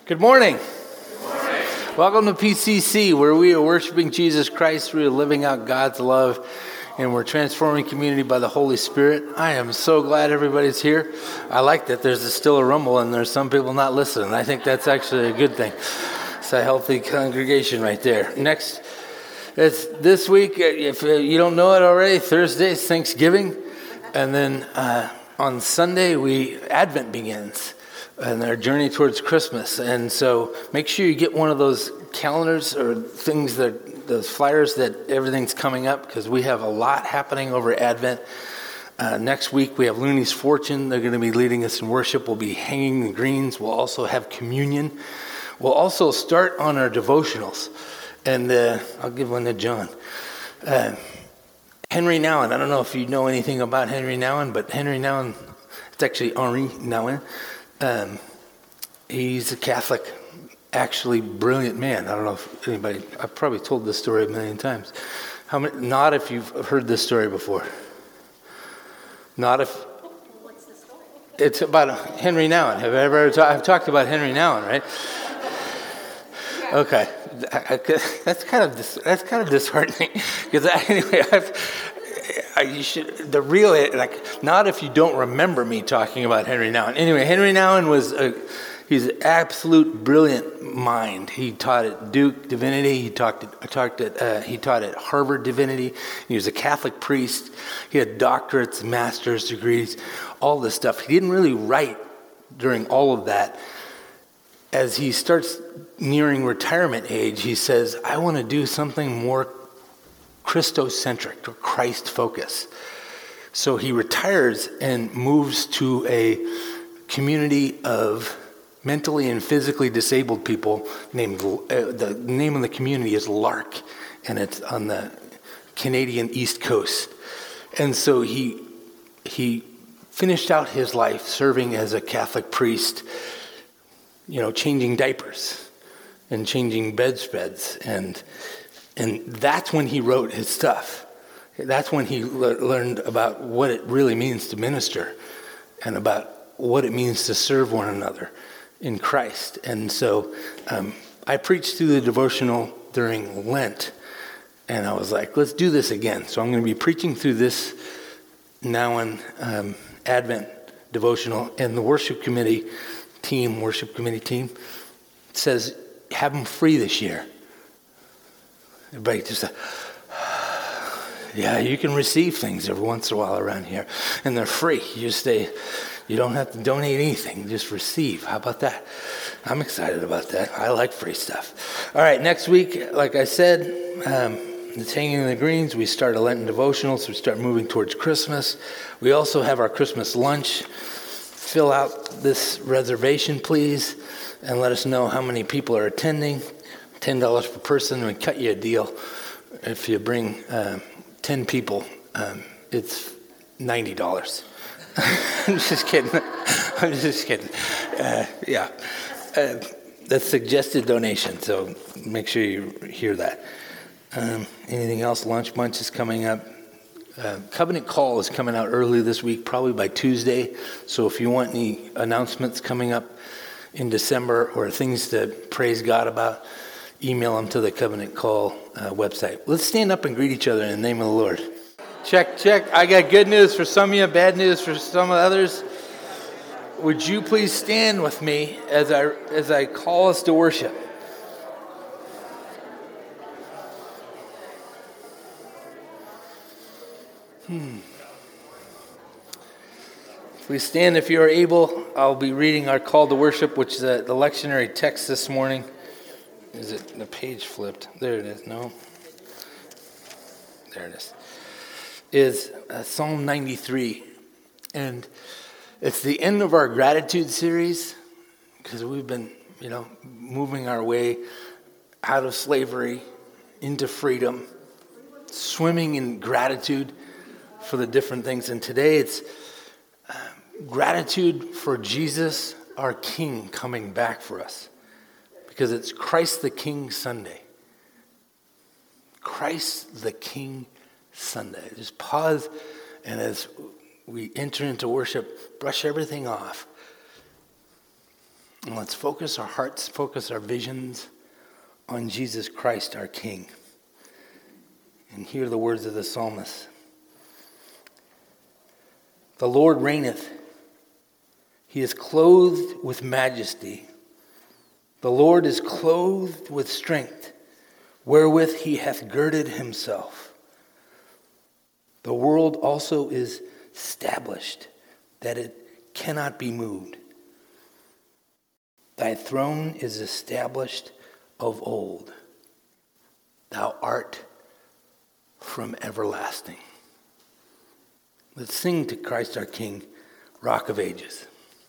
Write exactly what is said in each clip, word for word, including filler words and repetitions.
Good morning. Good morning. Welcome to P C C, where we are worshiping Jesus Christ, we are living out God's love, and we're transforming community by the Holy Spirit. I am so glad everybody's here. I like that there's still a rumble and there's some people not listening. I think that's actually a good thing. It's a healthy congregation right there. Next, it's this week, if you don't know it already, Thursday is Thanksgiving, and then uh, on Sunday, we Advent begins. And our journey towards Christmas. And so make sure you get one of those calendars or things that, those flyers that everything's coming up, because we have a lot happening over Advent. Uh, next week we have Looney's Fortune. They're going to be leading us in worship. We'll be hanging the greens. We'll also have communion. We'll also start on our devotionals. And uh, I'll give one to John. Uh, Henry Nouwen. I don't know if you know anything about Henry Nouwen, but Henry Nouwen, it's actually Henri Nouwen. Um, he's a Catholic, actually brilliant man. I don't know if anybody, I've probably told this story a million times. How many, not if you've heard this story before. Not if. What's the story? It's about Henry Nouwen. Have I ever, ta- I've talked about Henry Nouwen, right? Okay. I, I, that's kind of, dis, that's kind of disheartening. Because anyway, I've, You should, the real, like, not if you don't remember me talking about Henry Nouwen. Anyway, Henry Nouwen was a, he's an absolute brilliant mind. He taught at Duke Divinity. He talked at, talked at, uh, he taught at Harvard Divinity. He was a Catholic priest. He had doctorates, master's degrees, all this stuff. He didn't really write during all of that. As he starts nearing retirement age, he says, I want to do something more Christocentric or Christ focus. So he retires and moves to a community of mentally and physically disabled people named, uh, the name of the community is Lark, and it's on the Canadian East Coast. And so he he finished out his life serving as a Catholic priest, you know, changing diapers and changing bedspreads, and And that's when he wrote his stuff. That's when he le- learned about what it really means to minister and about what it means to serve one another in Christ. And so um, I preached through the devotional during Lent, and I was like, let's do this again. So I'm going to be preaching through this Nouwen um, Advent devotional, and the worship committee team, worship committee team says, have them free this year. Everybody just, uh, yeah, you can receive things every once in a while around here, and they're free. You just stay, you don't have to donate anything, just receive. How about that? I'm excited about that. I like free stuff. All right, next week, like I said, um, it's Hanging in the Greens. We start a Lenten devotional, so we start moving towards Christmas. We also have our Christmas lunch. Fill out this reservation, please, and let us know how many people are attending. ten dollars per person, and we cut you a deal. If you bring um, ten people, um, it's ninety dollars. I'm just kidding. I'm just kidding. Uh, yeah. Uh, that's suggested donation, so make sure you hear that. Um, anything else? Lunch Bunch is coming up. Uh, Covenant Call is coming out early this week, probably by Tuesday. So if you want any announcements coming up in December or things to praise God about, email them to the Covenant Call uh, website. Let's stand up and greet each other in the name of the Lord. Check, check. I got good news for some of you, bad news for some others. Would you please stand with me as I as I call us to worship? Hmm. Please stand if you are able. I'll be reading our call to worship, which is the lectionary text this morning. Is it the page flipped? There it is. No. There it is. Is uh, Psalm ninety-three. And it's the end of our gratitude series, because we've been, you know, moving our way out of slavery into freedom, swimming in gratitude for the different things. And today it's uh, gratitude for Jesus, our King, coming back for us. Because it's Christ the King Sunday. Christ the King Sunday. Just pause, and as we enter into worship, brush everything off And let's focus our hearts, focus our visions on Jesus Christ, our King. And hear the words of the psalmist. The Lord reigneth. He is clothed with majesty. The Lord is clothed with strength, wherewith he hath girded himself. The world also is established, that it cannot be moved. Thy throne is established of old. Thou art from everlasting. Let's sing to Christ our King, Rock of Ages.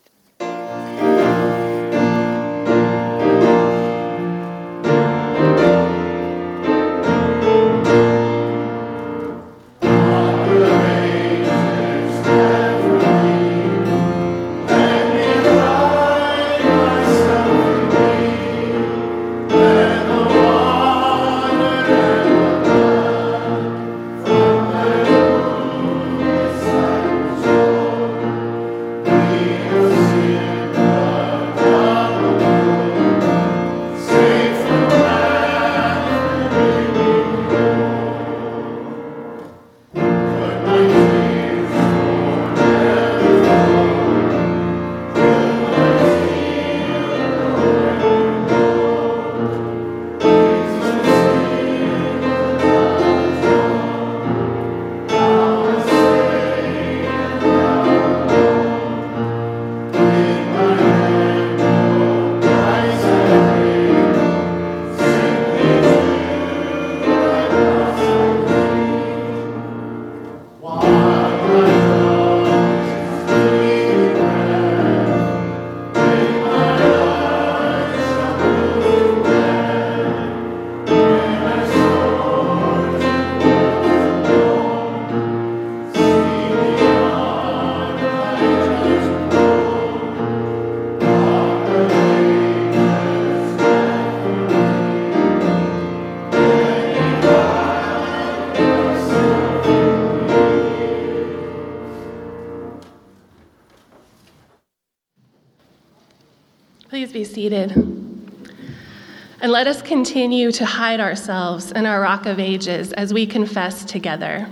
Please be seated. And let us continue to hide ourselves in our Rock of Ages as we confess together.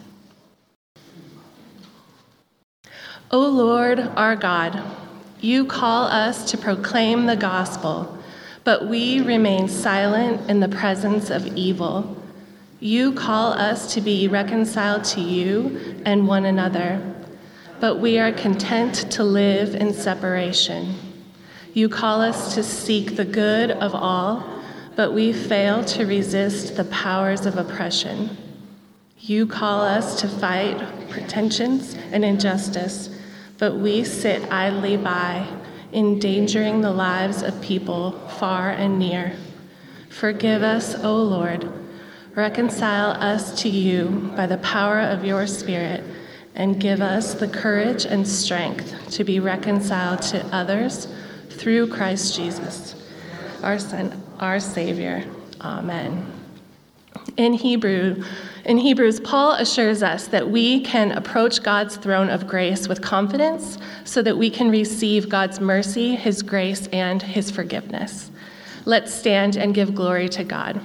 O Lord, our God, you call us to proclaim the gospel, but we remain silent in the presence of evil. You call us to be reconciled to you and one another, but we are content to live in separation. You call us to seek the good of all, but we fail to resist the powers of oppression. You call us to fight pretensions and injustice, but we sit idly by, endangering the lives of people far and near. Forgive us, O Lord. Reconcile us to you by the power of your Spirit, and give us the courage and strength to be reconciled to others through Christ Jesus, our Son, our Savior. Amen. In Hebrew, in Hebrews, Paul assures us that we can approach God's throne of grace with confidence so that we can receive God's mercy, his grace, and his forgiveness. Let's stand and give glory to God.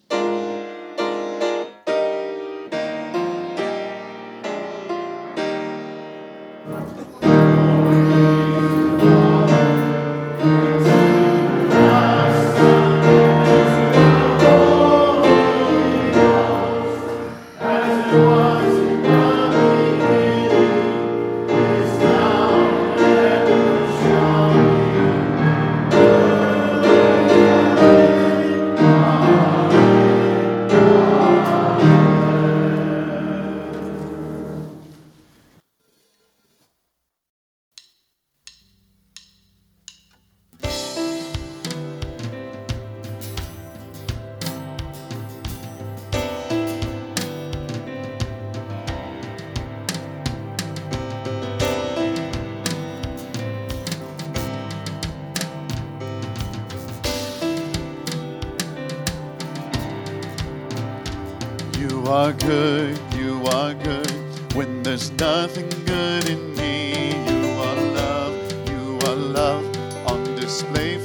You are good, you are good, when there's nothing good in me. You are love, you are love, on display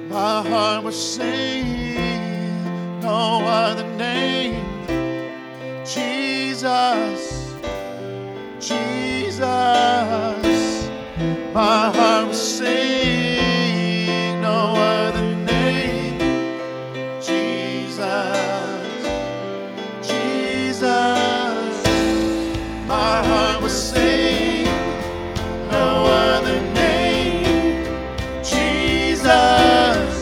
my heart will sing no other name. Jesus, Jesus, my heart will sing no other name. Jesus, Jesus, my heart will sing no other name. Jesus,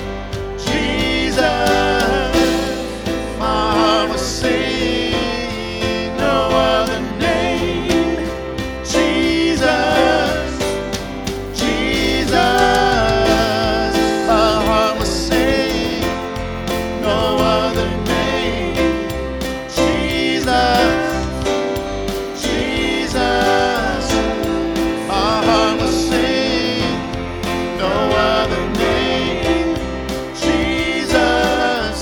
Jesus, my heart will sing no other name. Jesus, Jesus, my heart will sing no other name. Jesus, Jesus, my heart will sing no other name. Jesus,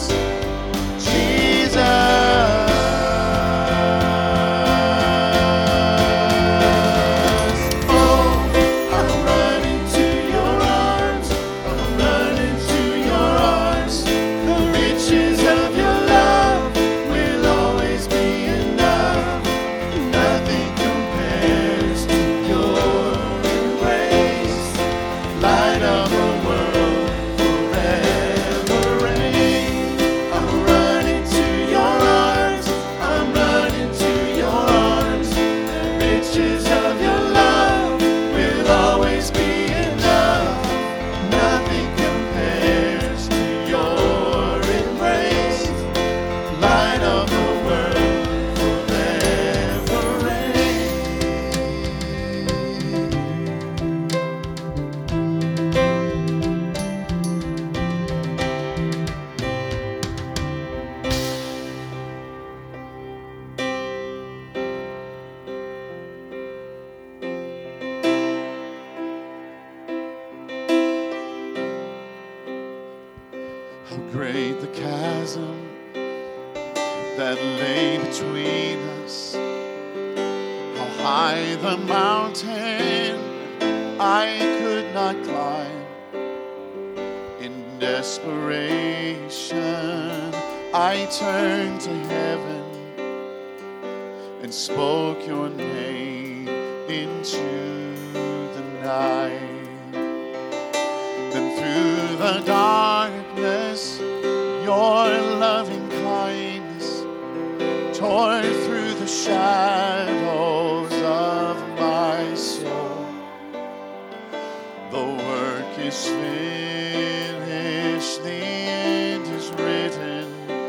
Jesus. Oh, I'm running to your arms. I'm running to your arms. The riches of your love will always be enough. Nothing compares to your embrace. Light of the world, forever reign. I'm running to your arms. I'm running to your arms. The riches of your love will always be enough. Nothing compares to your embrace. Light of the world, forever reign. How great the chasm that lay between us. How high the mountain I could not climb. In desperation, I turned to heaven and spoke your name into the night. Then through the darkness, your loving kindness tore through the shadows of my soul. The work is finished, the end is written.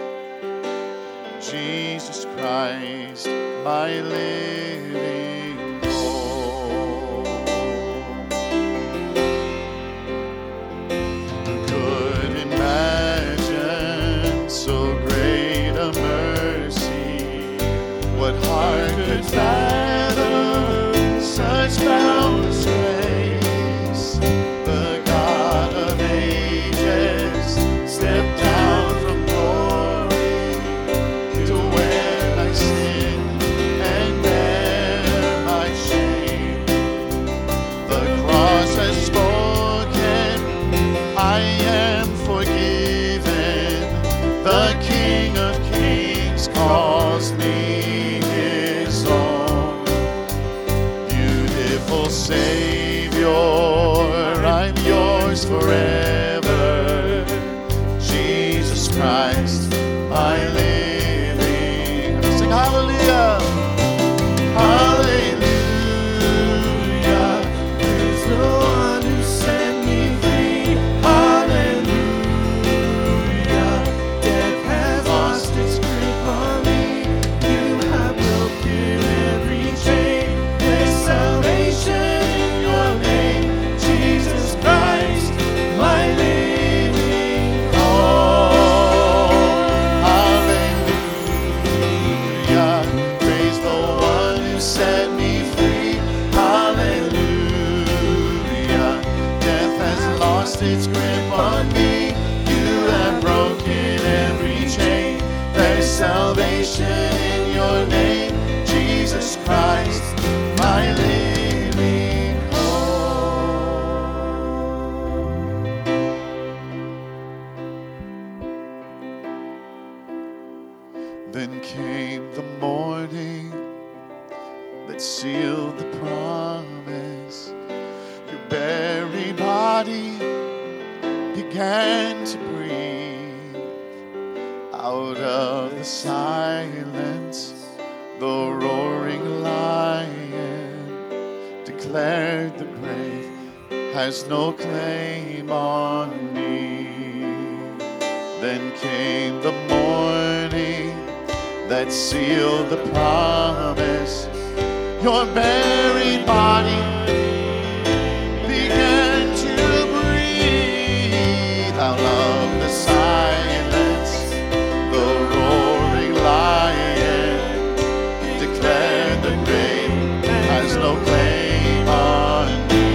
Jesus Christ, my living hope. Who could imagine so great a mercy? What heart could fathom such boundless grace? The God of ages stepped down from glory to where I sin and bear my shame. The cross has spoken, I am forgiven. The King of Kings calls me his own. Beautiful Savior, I'm yours forever. Jesus Christ, my living. Sing hallelujah. Hallelujah. There's no one who set me free. Hallelujah. Death has lost its grip on me. You have broken every chain. There's salvation in your name. Jesus Christ, my living hope. Hallelujah. Praise the one who set me free. Hallelujah. Death has lost its grip on me. You have broken every chain. There's salvation in your name. Jesus Christ, my living hope. Then came the morning that sealed the promise. Your buried body began to breathe. Out of the silence, the roaring lion declared the grave has no claim on me. Then came the morning that sealed the promise. Your buried body began to breathe. Out of the silence, the roaring lion declared the grave has no claim on me.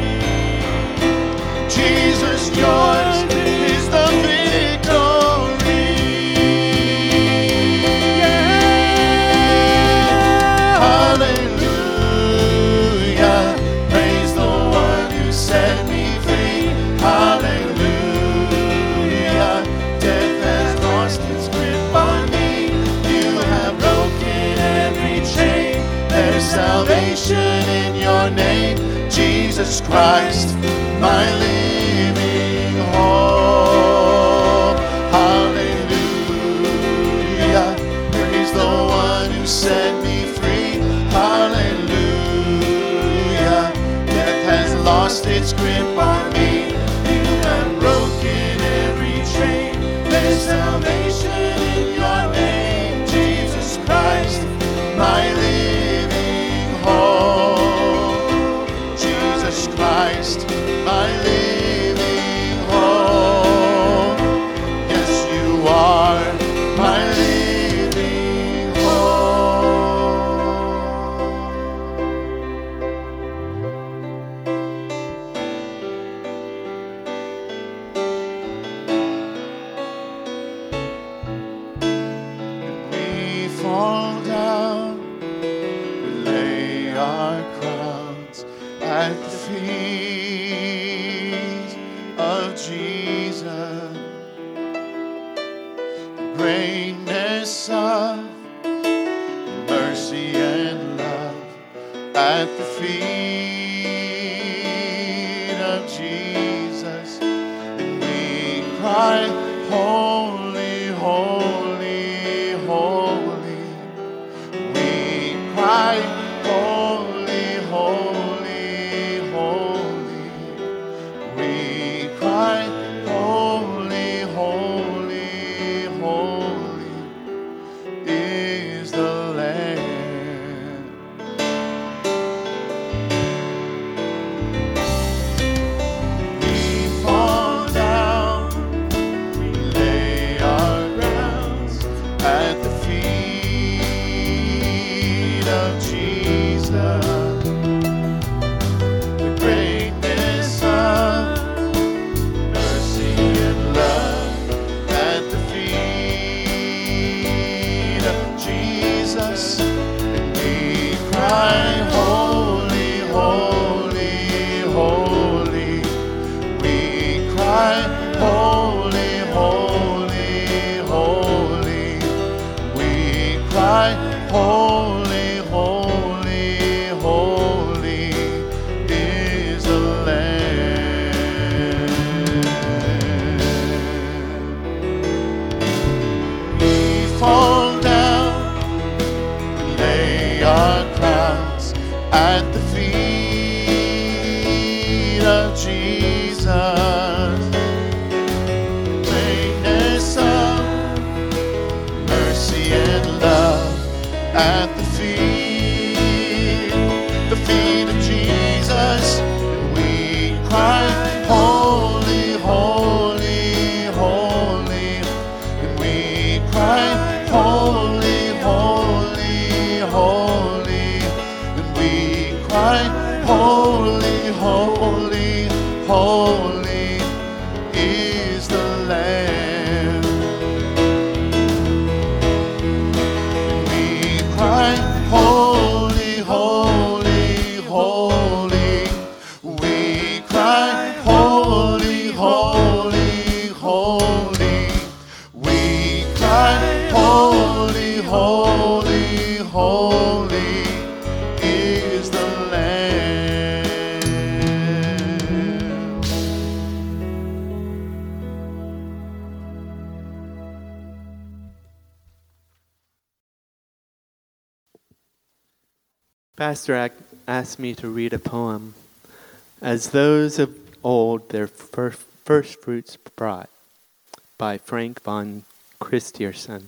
Jesus, yours is the victory. Hallelujah, praise the one who set me free. Hallelujah, death has lost its grip on me. You have broken every chain. There's salvation in your name, Jesus Christ, my living hope. Hallelujah, praise the one who set me free. Hallelujah, death has lost its grip on me. You have broken every chain. There's salvation in your name, Jesus Christ, my living hope. Jesus Christ, my living hope. Yes, you are my living hope. We fall down, we lay our crowns at the feet of Jesus. The greatness of mercy and love at the feet of Jesus. And we cry, holy, holy, holy. We cry, holy, holy, holy. We cry, holy, holy, holy is the Lamb. We fall down, we Pastor ac- asked me to read a poem. As those of old their first, first fruits brought, by Frank von Christierson.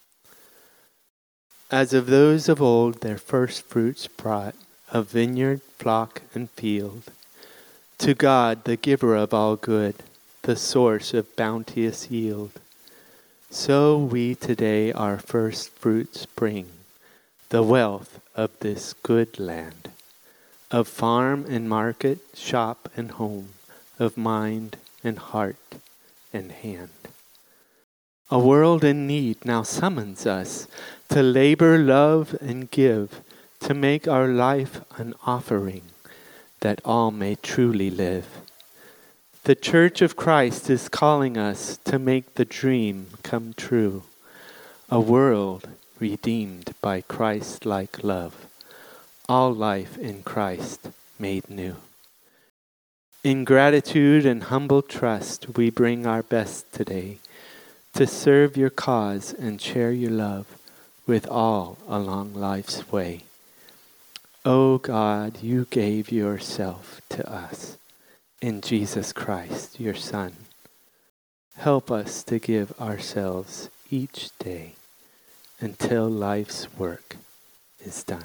As of those of old their first fruits brought, of vineyard, flock, and field, to God, the giver of all good, the source of bounteous yield, so we today our first fruits bring, the wealth of this good land, of farm and market, shop and home, of mind and heart and hand. A world in need now summons us to labor, love, and give, to make our life an offering, that all may truly live. The Church of Christ is calling us to make the dream come true, a world redeemed by Christ-like love, all life in Christ made new. In gratitude and humble trust, we bring our best today to serve your cause and share your love with all along life's way. O God, you gave yourself to us in Jesus Christ, your Son. Help us to give ourselves each day until life's work is done.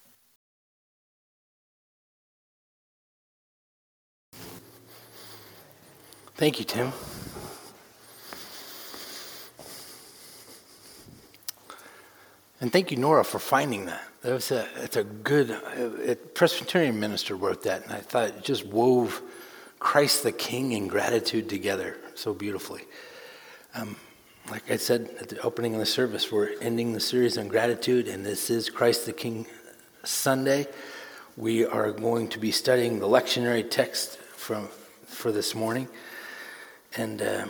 Thank you, Tim. And thank you, Nora, for finding that. That was a, it's a good, a Presbyterian minister wrote that, and I thought it just wove Christ the King and gratitude together so beautifully. Um, like I said at the opening of the service, we're ending the series on gratitude, and this is Christ the King Sunday. We are going to be studying the lectionary text from for this morning, and uh,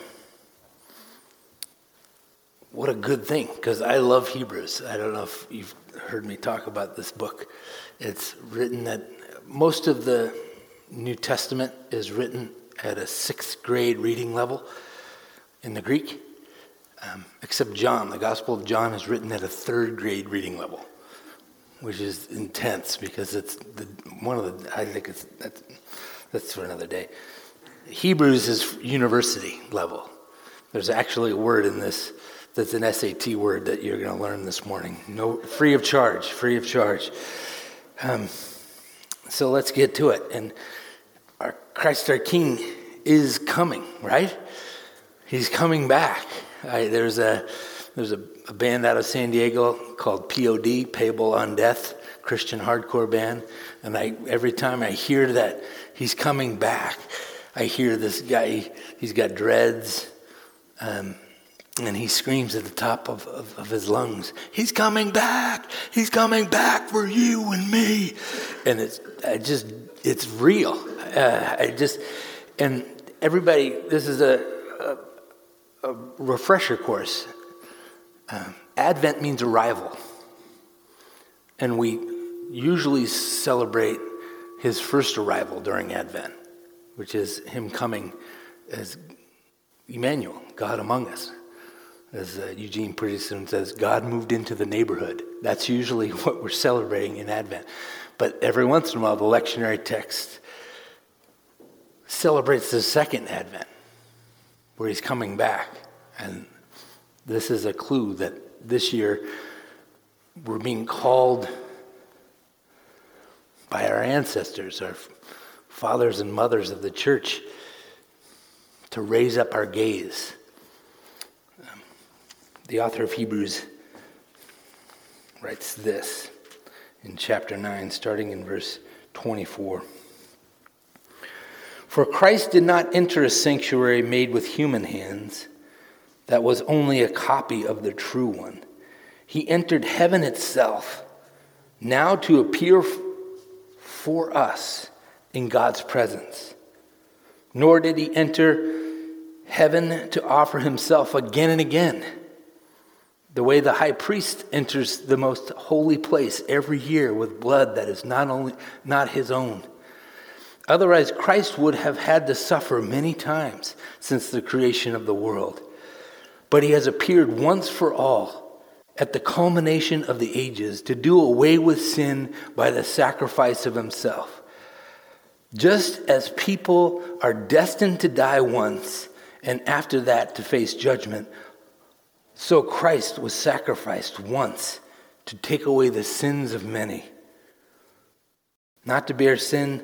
what a good thing, because I love Hebrews. I don't know if you've heard me talk about this book. It's written that most of the New Testament is written at a sixth grade reading level in the Greek, um, except John. The Gospel of John is written at a third grade reading level, which is intense because it's the, one of the, I think it's, that's, that's for another day. Hebrews is university level. There's actually a word in this that's an S A T word that you're going to learn this morning. No, free of charge, free of charge. Um, so let's get to it. And our Christ our King is coming, right? He's coming back. I, there's a there's a, a band out of San Diego called P O D, Payable on Death, Christian hardcore band. And I every time I hear that he's coming back, I hear this guy. He's got dreads. Um, And he screams at the top of, of, of his lungs, he's coming back, he's coming back for you and me. And it's I just, it's real. Uh, I just, and everybody, this is a, a, a refresher course. Um, Advent means arrival. And we usually celebrate his first arrival during Advent, which is him coming as Emmanuel, God among us. As uh, Eugene Peterson says, God moved into the neighborhood. That's usually what we're celebrating in Advent. But every once in a while, the lectionary text celebrates the second Advent, where he's coming back. And this is a clue that this year we're being called by our ancestors, our fathers and mothers of the church, to raise up our gaze. The author of Hebrews writes this in chapter nine, starting in verse twenty-four. For Christ did not enter a sanctuary made with human hands, that was only a copy of the true one. He entered heaven itself, now to appear for us in God's presence. Nor did he enter heaven to offer himself again and again, the way the high priest enters the most holy place every year with blood that is not only not his own. Otherwise, Christ would have had to suffer many times since the creation of the world. But he has appeared once for all at the culmination of the ages to do away with sin by the sacrifice of himself. Just as people are destined to die once and after that to face judgment, so Christ was sacrificed once to take away the sins of many. Not to bear sin,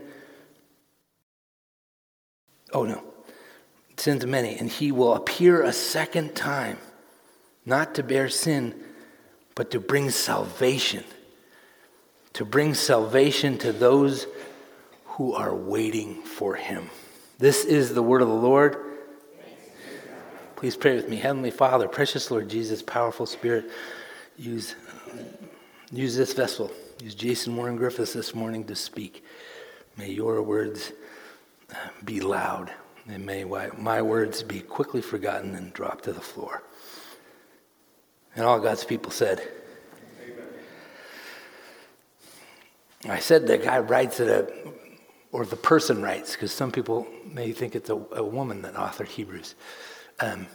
oh no, sins of many, and he will appear a second time, not to bear sin, but to bring salvation, to bring salvation to those who are waiting for him. This is the word of the Lord. Please pray with me. Heavenly Father, precious Lord Jesus, powerful Spirit, use, use this vessel. Use Jason Warren Griffiths this morning to speak. May your words be loud, and may my words be quickly forgotten and dropped to the floor. And all God's people said, amen. I said the guy writes it, a, or the person writes, because some people may think it's a, a woman that authored Hebrews. Um,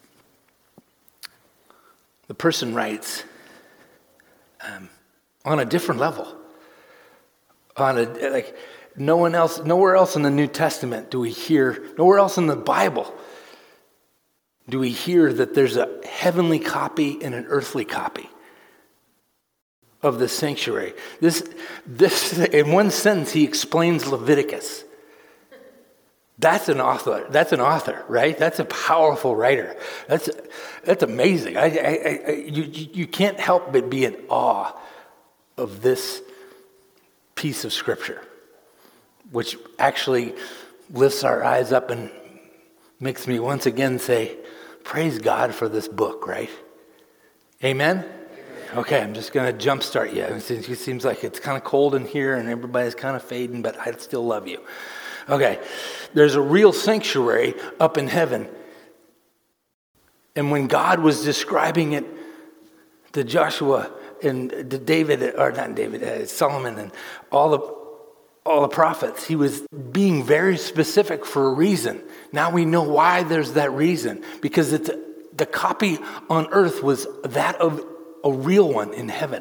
the person writes um, on a different level. On a like no one else, nowhere else in the New Testament do we hear, nowhere else in the Bible do we hear that there's a heavenly copy and an earthly copy of the sanctuary. This, this, in one sentence, he explains Leviticus. That's an author. That's an author, right? That's a powerful writer. That's that's amazing. I, I, I, you, you can't help but be in awe of this piece of scripture, which actually lifts our eyes up and makes me once again say, praise God for this book, right? Amen? Okay, I'm just going to jumpstart you. It seems like it's kind of cold in here and everybody's kind of fading, but I still love you. Okay, there's a real sanctuary up in heaven. And when God was describing it to Joshua and to David, or not David, uh, Solomon and all the all the prophets, he was being very specific for a reason. Now we know why there's that reason. Because it's the copy on earth was that of a real one in heaven.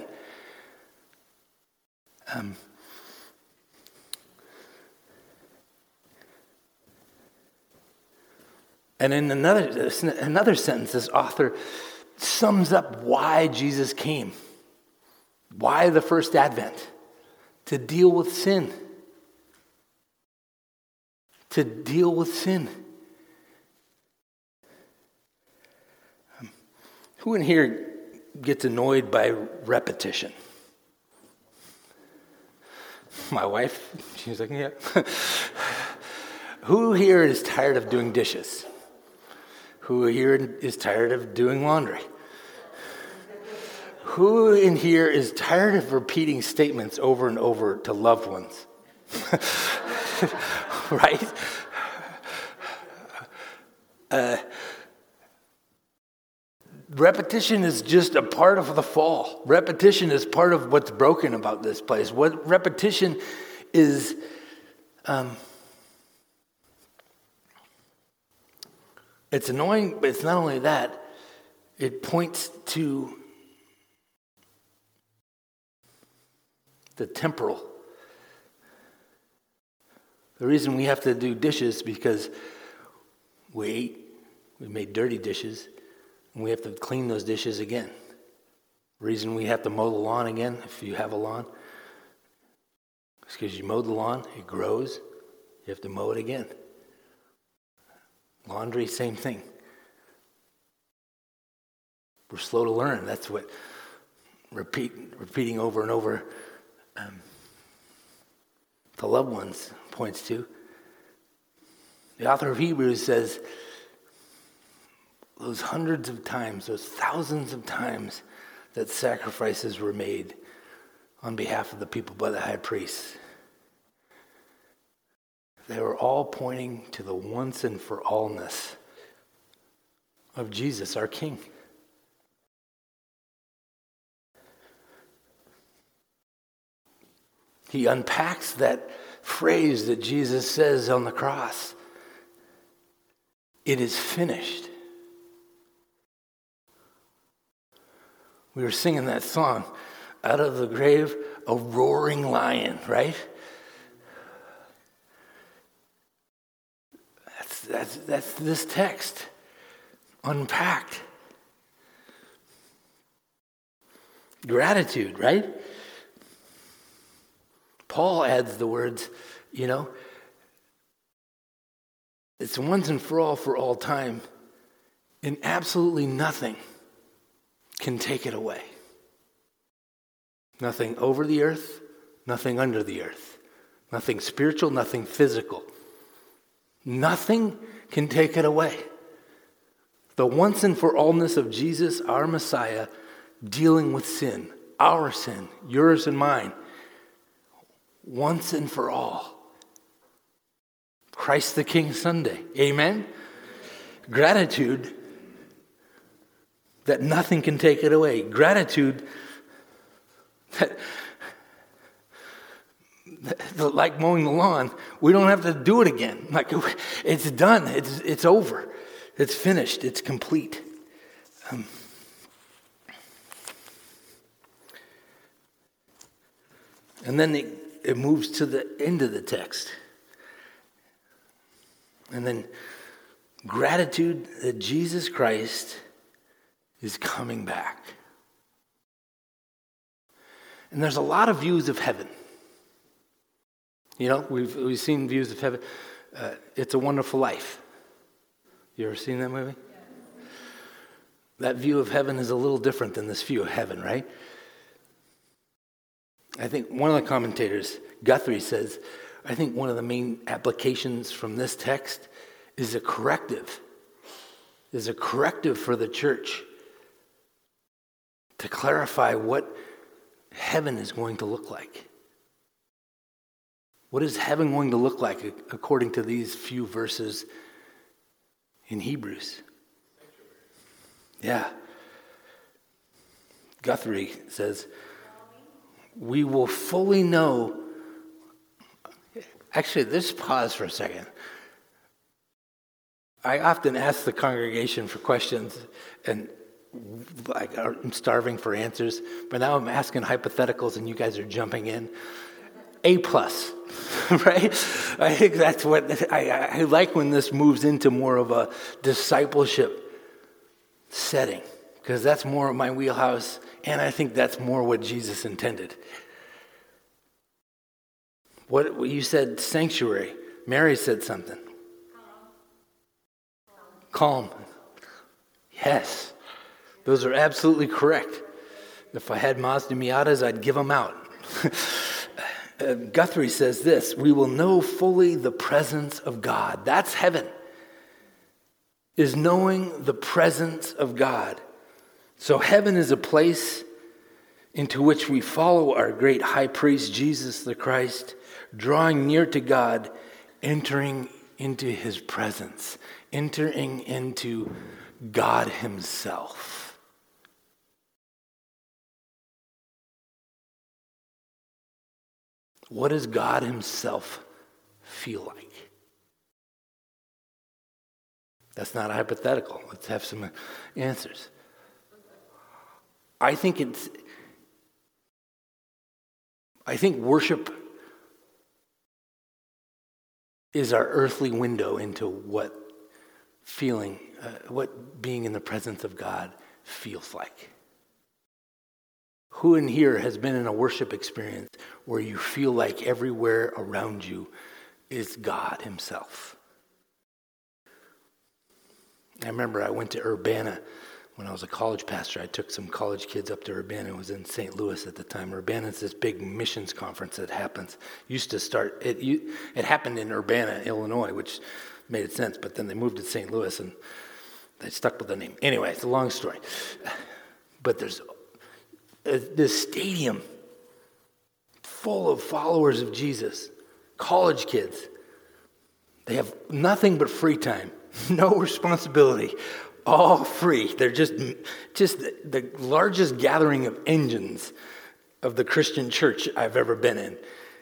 Um, and in another another sentence, this author sums up why Jesus came. Why the first advent? To deal with sin. To deal with sin. Um, who in here gets annoyed by repetition? My wife, she was like, yeah. Who here is tired of doing dishes? Who here is tired of doing laundry? Who in here is tired of repeating statements over and over to loved ones? Right? Uh, repetition is just a part of the fall. Repetition is part of what's broken about this place. What repetition is, um, it's annoying, but it's not only that. It points to the temporal. The reason we have to do dishes because we ate, we made dirty dishes, and we have to clean those dishes again. The reason we have to mow the lawn again, if you have a lawn, is because you mowed the lawn, it grows, you have to mow it again. Laundry, same thing. We're slow to learn. That's what repeat, repeating over and over um, the loved ones points to. The author of Hebrews says those hundreds of times, those thousands of times that sacrifices were made on behalf of the people by the high priest, they were all pointing to the once and for allness of Jesus, our King. He unpacks that phrase that Jesus says on the cross. It is finished. We were singing that song, out of the grave, a roaring lion, right? That's, that's, that's this text unpacked. Gratitude, right? Paul adds the words, you know, it's once and for all for all time, and absolutely nothing can take it away. Nothing over the earth, nothing under the earth. Nothing spiritual, nothing physical. Nothing can take it away. The once and for allness of Jesus, our Messiah, dealing with sin, our sin, yours and mine, once and for all. Christ the King Sunday. Amen? Gratitude that nothing can take it away. Gratitude that, that like mowing the lawn, we don't have to do it again. Like it's done. It's it's over. It's finished. It's complete. Um, and then it, it moves to the end of the text. And then gratitude that Jesus Christ is coming back. And there's a lot of views of heaven. You know, we've we've seen views of heaven. Uh, It's a Wonderful Life. You ever seen that movie? Yeah. That view of heaven is a little different than this view of heaven, right? I think one of the commentators, Guthrie, says, I think one of the main applications from this text is a corrective, is a corrective for the church to clarify what heaven is going to look like. What is heaven going to look like according to these few verses in Hebrews? Yeah. Guthrie says, we will fully know. Actually, let's pause for a second. I often ask the congregation for questions, and like I'm starving for answers, but now I'm asking hypotheticals, and you guys are jumping in. A plus, right? I think that's what I, I like when this moves into more of a discipleship setting, because that's more of my wheelhouse, and I think that's more what Jesus intended. What you said, sanctuary. Mary said something. Calm. Yes. Those are absolutely correct. If I had Mazda Miatas, I'd give them out. uh, Guthrie says this, we will know fully the presence of God. That's heaven. Is knowing the presence of God. So heaven is a place into which we follow our great high priest, Jesus the Christ, drawing near to God, entering into his presence, entering into God himself. What does God himself feel like? That's not a hypothetical. Let's have some answers. I think it's, I think worship is our earthly window into what feeling, uh, what being in the presence of God feels like. Who in here has been in a worship experience where you feel like everywhere around you is God himself? I remember I went to Urbana when I was a college pastor. I took some college kids up to Urbana. It was in Saint Louis at the time. Urbana is this big missions conference that happens. Used to start, it it happened in Urbana, Illinois, which made sense, but then they moved to Saint Louis and they stuck with the name. Anyway, it's a long story. But there's this stadium full of followers of Jesus, college kids. They have nothing but free time, no responsibility, all free. They're just, just the largest gathering of engines of the Christian church I've ever been in.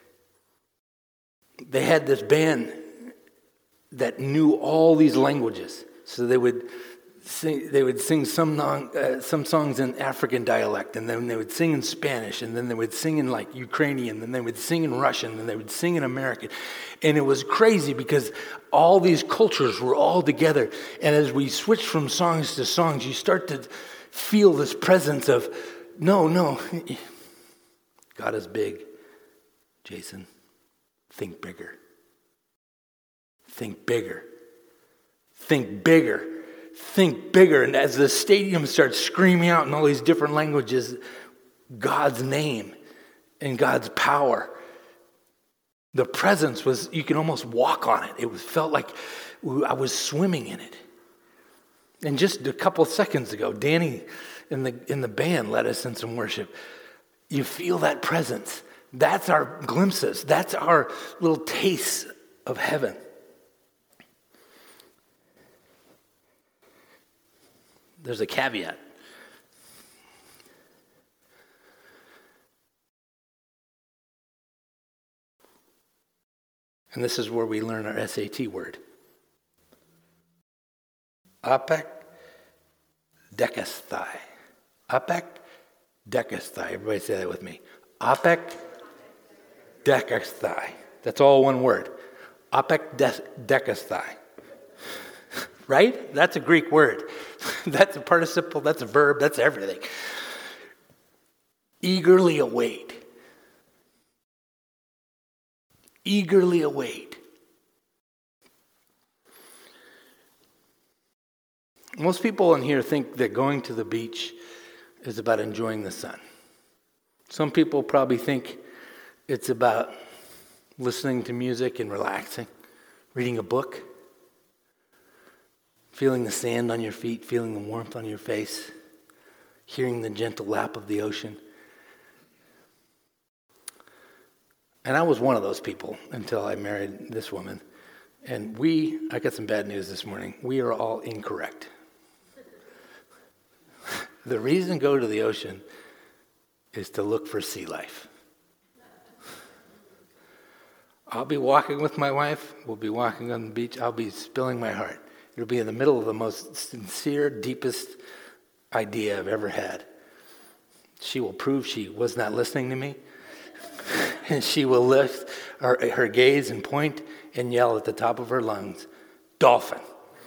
They had this band that knew all these languages. So they would sing, they would sing some non, uh, some songs in African dialect, and then they would sing in Spanish, and then they would sing in like Ukrainian, and they would sing in Russian, and they would sing in American. And it was crazy because all these cultures were all together. And as we switched from songs to songs, you start to feel this presence of, no, no, God is big, Jason. Think bigger. Think bigger. Think bigger. Think bigger. And as the stadium starts screaming out in all these different languages, God's name and God's power, the presence was, you can almost walk on it. It was felt like I was swimming in it. And just a couple of seconds ago, Danny in the in the band led us in some worship. You feel that presence. That's our glimpses. That's our little tastes of heaven. There's a caveat. And this is where we learn our S A T word. Apek dekasthai. Apek dekasthai. Everybody say that with me. Apek dekasthai. That's all one word. Apek dekasthai. Right? That's a Greek word. That's a participle. That's a verb. That's everything. Eagerly await. Eagerly await. Most people in here think that going to the beach is about enjoying the sun. Some people probably think it's about listening to music and relaxing, reading a book, feeling the sand on your feet, feeling the warmth on your face, hearing the gentle lap of the ocean. And I was one of those people until I married this woman. And we, I got some bad news this morning, we are all incorrect. The reason to go to the ocean is to look for sea life. I'll be walking with my wife, we'll be walking on the beach, I'll be spilling my heart. It'll be in the middle of the most sincere, deepest idea I've ever had. She will prove she was not listening to me. And she will lift her, her gaze and point and yell at the top of her lungs, dolphin.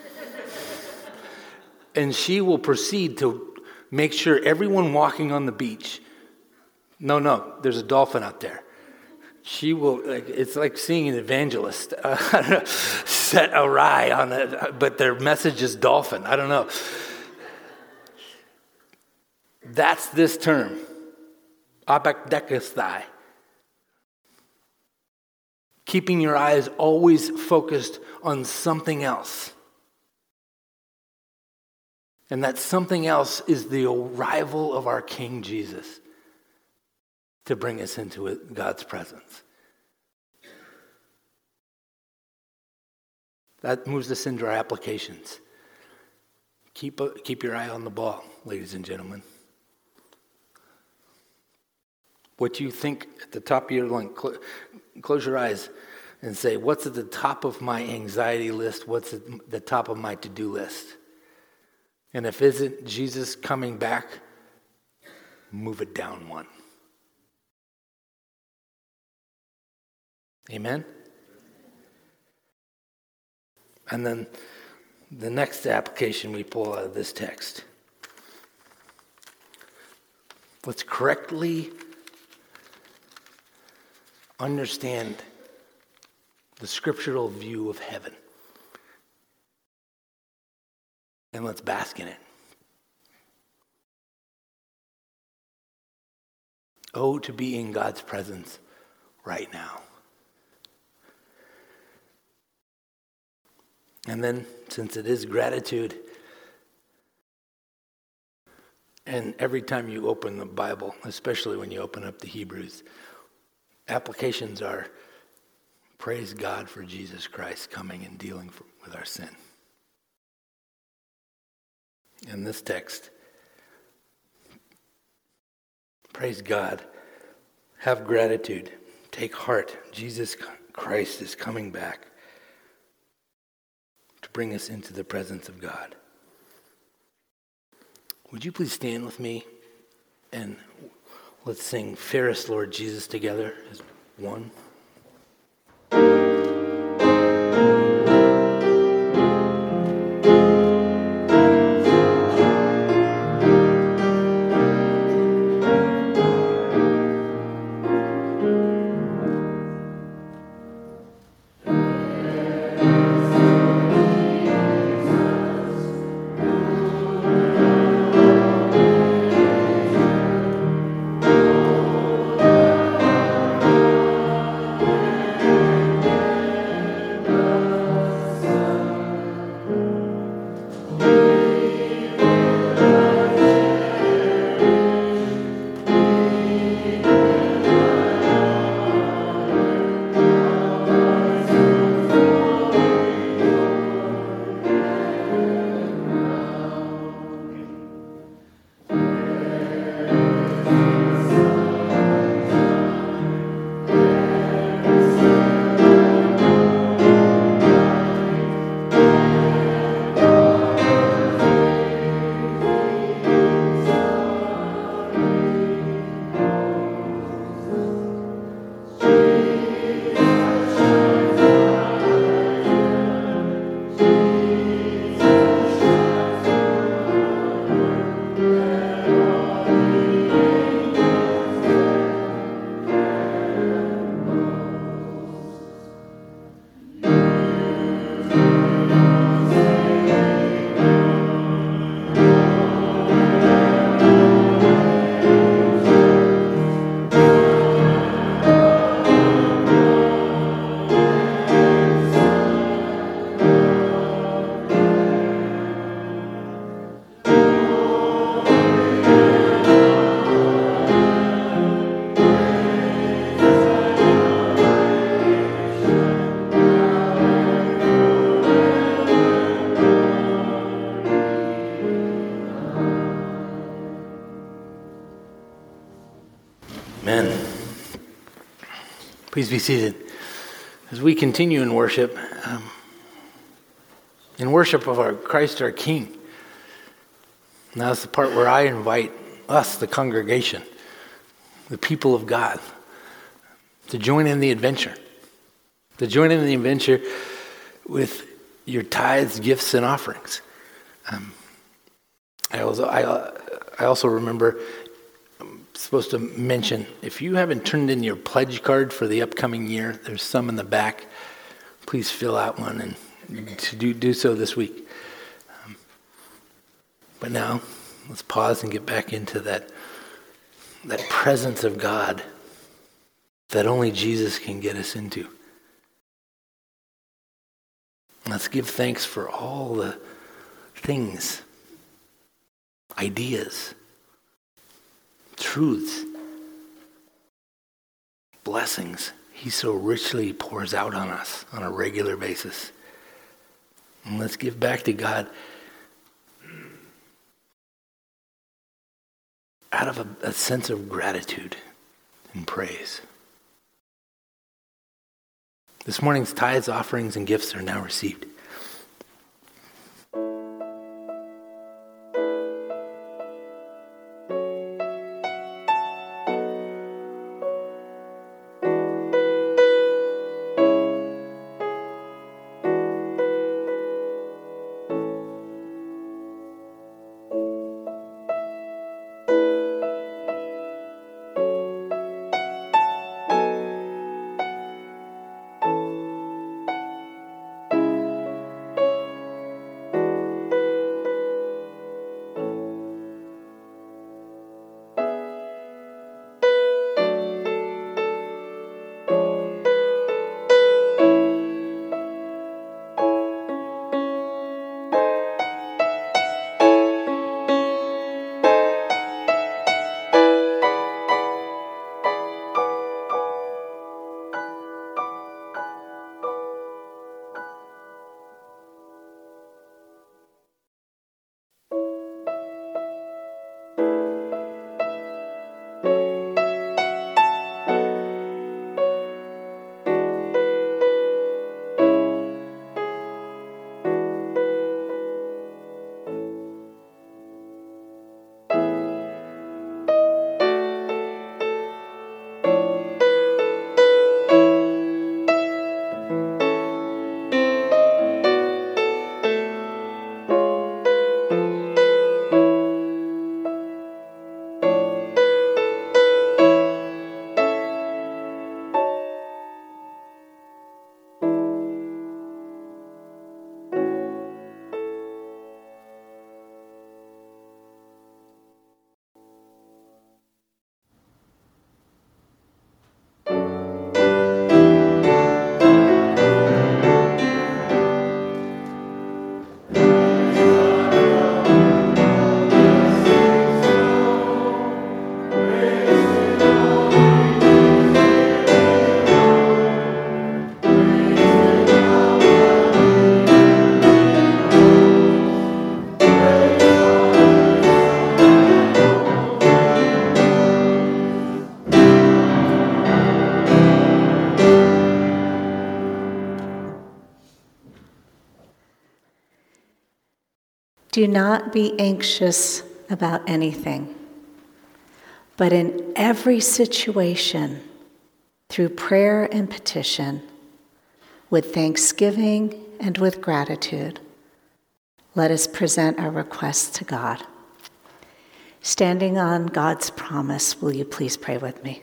And she will proceed to make sure everyone walking on the beach, no, no, there's a dolphin out there. She will, like, it's like seeing an evangelist uh, set awry on it, but their message is dolphin. I don't know. That's this term, apekdekasthai. Keeping your eyes always focused on something else. And that something else is the arrival of our King Jesus to bring us into it, God's presence. That moves us into our applications. Keep, a, keep your eye on the ball, ladies and gentlemen. What you think at the top of your lung, cl- close your eyes and say, what's at the top of my anxiety list? What's at the top of my to-do list? And if isn't Jesus coming back, move it down one. Amen? And then the next application we pull out of this text. Let's correctly understand the scriptural view of heaven. And let's bask in it. Oh, to be in God's presence right now. And then, since it is gratitude, and every time you open the Bible, especially when you open up the Hebrews, applications are praise God for Jesus Christ coming and dealing for, with our sin. In this text, praise God, have gratitude, take heart. Jesus Christ is coming back to bring us into the presence of God. Would you please stand with me and let's sing Fairest Lord Jesus together as one. Amen. Please be seated. As we continue in worship, um, in worship of our Christ our King, now is the part where I invite us, the congregation, the people of God, to join in the adventure. To join in the adventure with your tithes, gifts, and offerings. Um, I also, I, I also remember I'm supposed to mention, if you haven't turned in your pledge card for the upcoming year, there's some in the back. Please fill out one and to do, do so this week. Um, but now, let's pause and get back into that, that presence of God that only Jesus can get us into. Let's give thanks for all the things, ideas, truths, blessings he so richly pours out on us on a regular basis. And let's give back to God out of a, a sense of gratitude and praise. This morning's tithes, offerings, and gifts are now received. Do not be anxious about anything, but in every situation, through prayer and petition, with thanksgiving and with gratitude, let us present our requests to God. Standing on God's promise, will you please pray with me?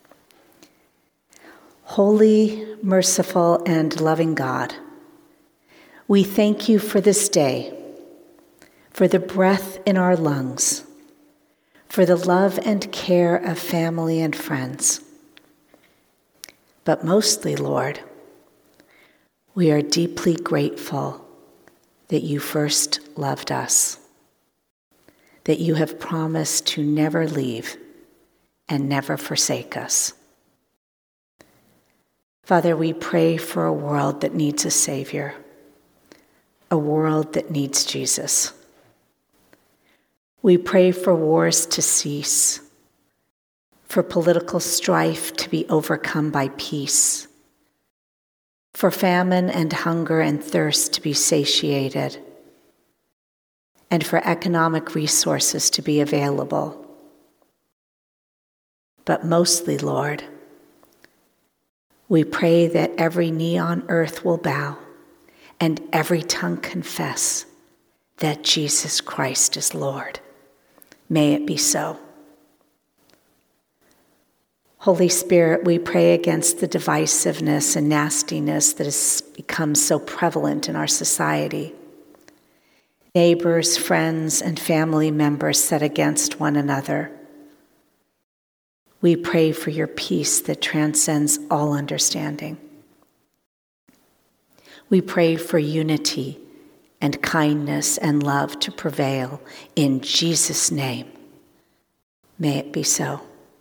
Holy, merciful, and loving God, we thank you for this day, for the breath in our lungs, for the love and care of family and friends. But mostly, Lord, we are deeply grateful that you first loved us, that you have promised to never leave and never forsake us. Father, we pray for a world that needs a Savior, a world that needs Jesus. We pray for wars to cease, for political strife to be overcome by peace, for famine and hunger and thirst to be satiated, and for economic resources to be available. But mostly, Lord, we pray that every knee on earth will bow and every tongue confess that Jesus Christ is Lord. May it be so. Holy Spirit, we pray against the divisiveness and nastiness that has become so prevalent in our society. Neighbors, friends, and family members set against one another. We pray for your peace that transcends all understanding. We pray for unity and kindness and love to prevail in Jesus' name. May it be so.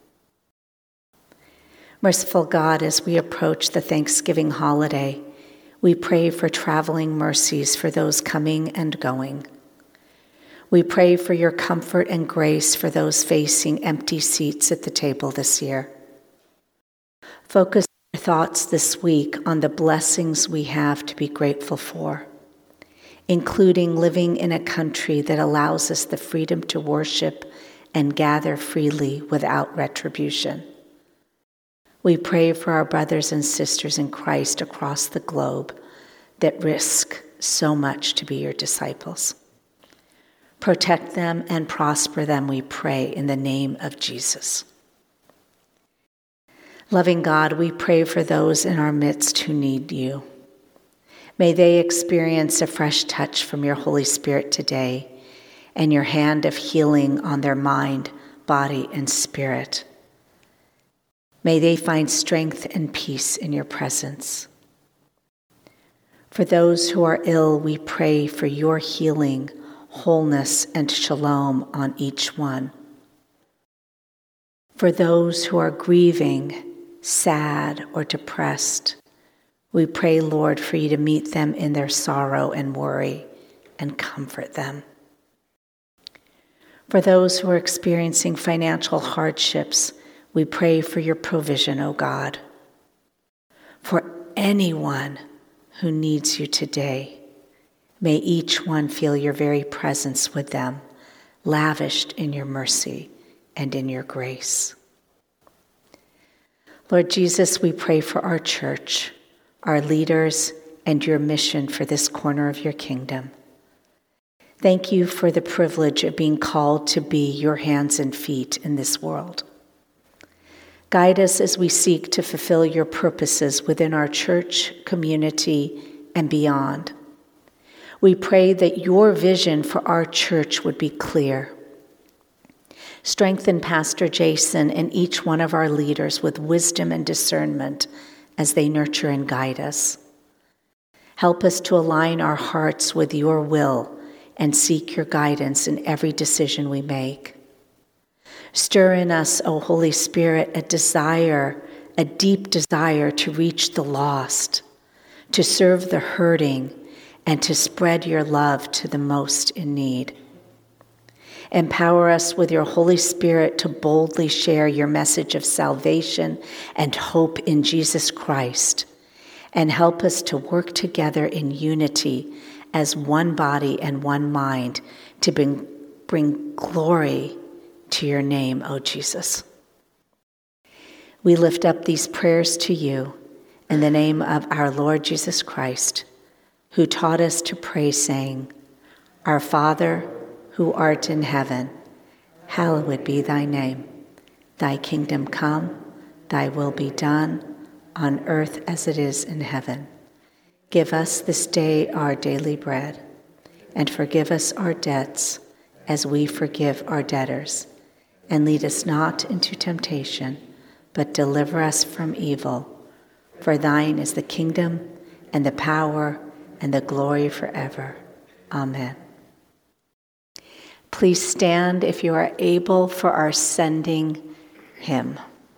Merciful God, as we approach the Thanksgiving holiday, we pray for traveling mercies for those coming and going. We pray for your comfort and grace for those facing empty seats at the table this year. Focus our thoughts this week on the blessings we have to be grateful for, including living in a country that allows us the freedom to worship and gather freely without retribution. We pray for our brothers and sisters in Christ across the globe that risk so much to be your disciples. Protect them and prosper them, we pray, in the name of Jesus. Loving God, we pray for those in our midst who need you. May they experience a fresh touch from your Holy Spirit today and your hand of healing on their mind, body, and spirit. May they find strength and peace in your presence. For those who are ill, we pray for your healing, wholeness, and shalom on each one. For those who are grieving, sad, or depressed, we pray, Lord, for you to meet them in their sorrow and worry and comfort them. For those who are experiencing financial hardships, we pray for your provision, O God. For anyone who needs you today, may each one feel your very presence with them, lavished in your mercy and in your grace. Lord Jesus, we pray for our church, our leaders, and your mission for this corner of your kingdom. Thank you for the privilege of being called to be your hands and feet in this world. Guide us as we seek to fulfill your purposes within our church, community, and beyond. We pray that your vision for our church would be clear. Strengthen Pastor Jason and each one of our leaders with wisdom and discernment as they nurture and guide us. Help us to align our hearts with your will and seek your guidance in every decision we make. Stir in us, O Holy Spirit, a desire, a deep desire to reach the lost, to serve the hurting, and to spread your love to the most in need. Empower us with your Holy Spirit to boldly share your message of salvation and hope in Jesus Christ, and help us to work together in unity as one body and one mind to bring, bring glory to your name, O Jesus. We lift up these prayers to you in the name of our Lord Jesus Christ, who taught us to pray, saying, Our Father, who art in heaven, hallowed be thy name. Thy kingdom come, thy will be done, on earth as it is in heaven. Give us this day our daily bread, and forgive us our debts as we forgive our debtors. And lead us not into temptation, but deliver us from evil. For thine is the kingdom, and the power, and the glory forever. Amen. Please stand if you are able for our sending hymn.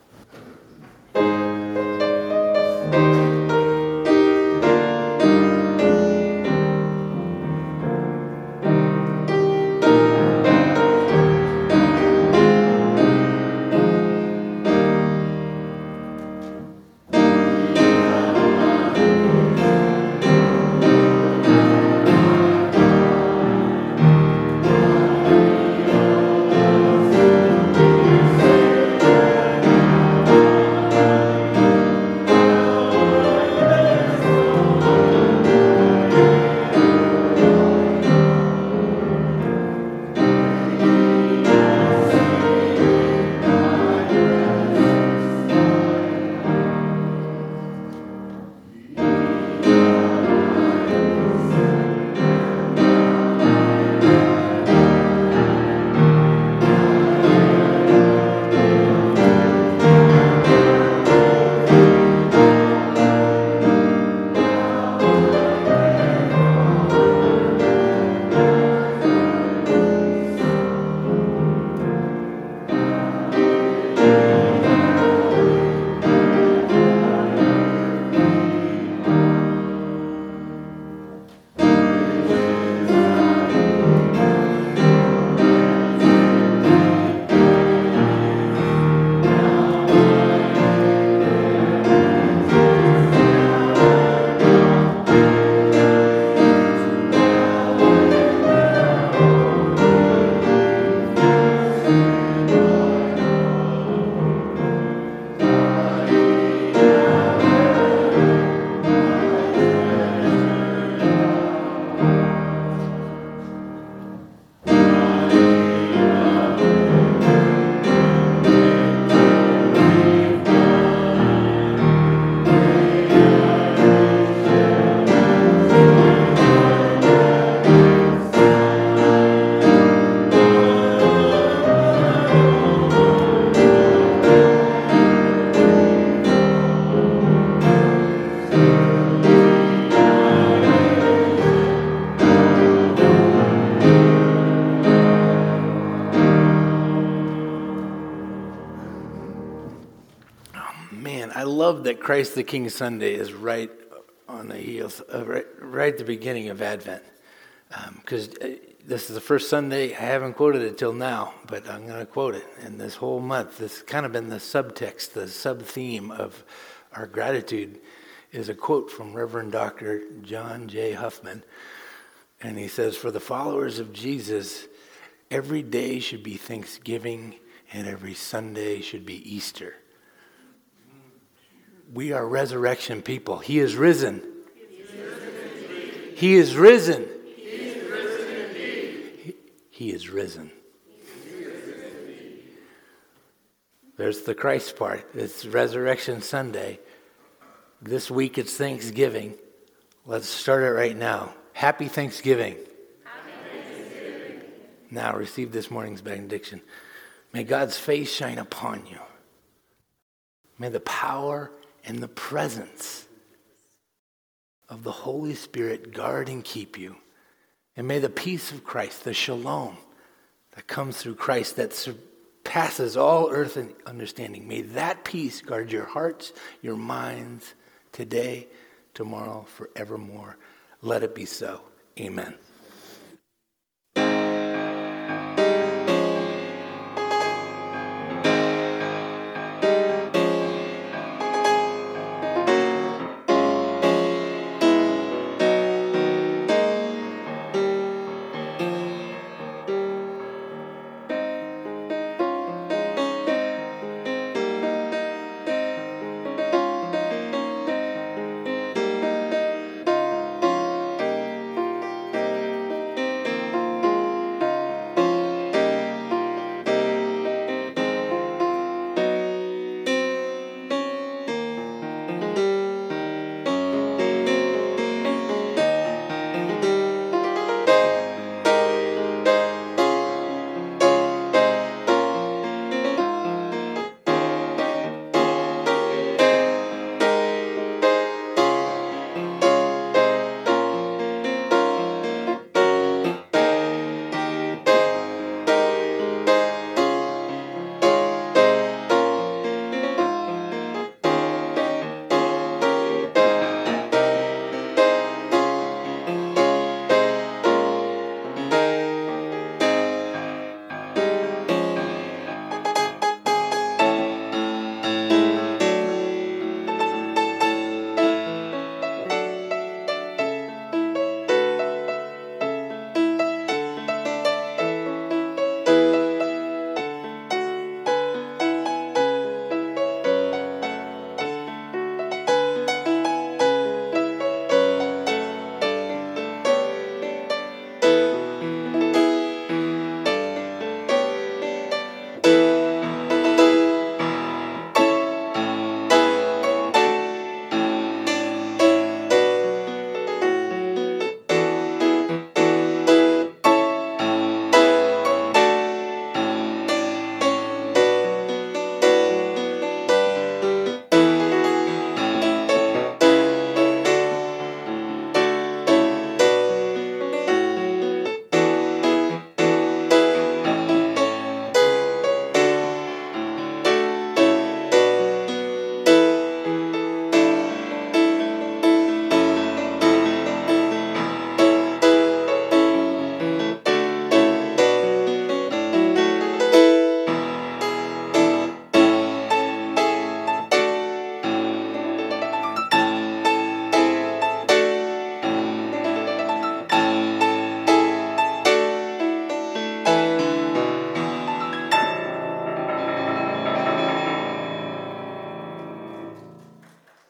love that Christ the King Sunday is right on the heels, uh, right, right at the beginning of Advent. Because um, this is the first Sunday, I haven't quoted it till now, but I'm going to quote it. And this whole month, this has kind of been the subtext, the sub-theme of our gratitude is a quote from Reverend Doctor John J. Huffman. And he says, for the followers of Jesus, every day should be Thanksgiving and every Sunday should be Easter. We are resurrection people. He is risen. He is risen. He is risen. He is risen indeed. He, he is risen. He is risen indeed. There's the Christ part. It's Resurrection Sunday. This week it's Thanksgiving. Let's start it right now. Happy Thanksgiving. Happy Thanksgiving. Now receive this morning's benediction. May God's face shine upon you. May the power and the presence of the Holy Spirit guard and keep you. And may the peace of Christ, the shalom that comes through Christ that surpasses all earth and understanding, may that peace guard your hearts, your minds, today, tomorrow, forevermore. Let it be so. Amen.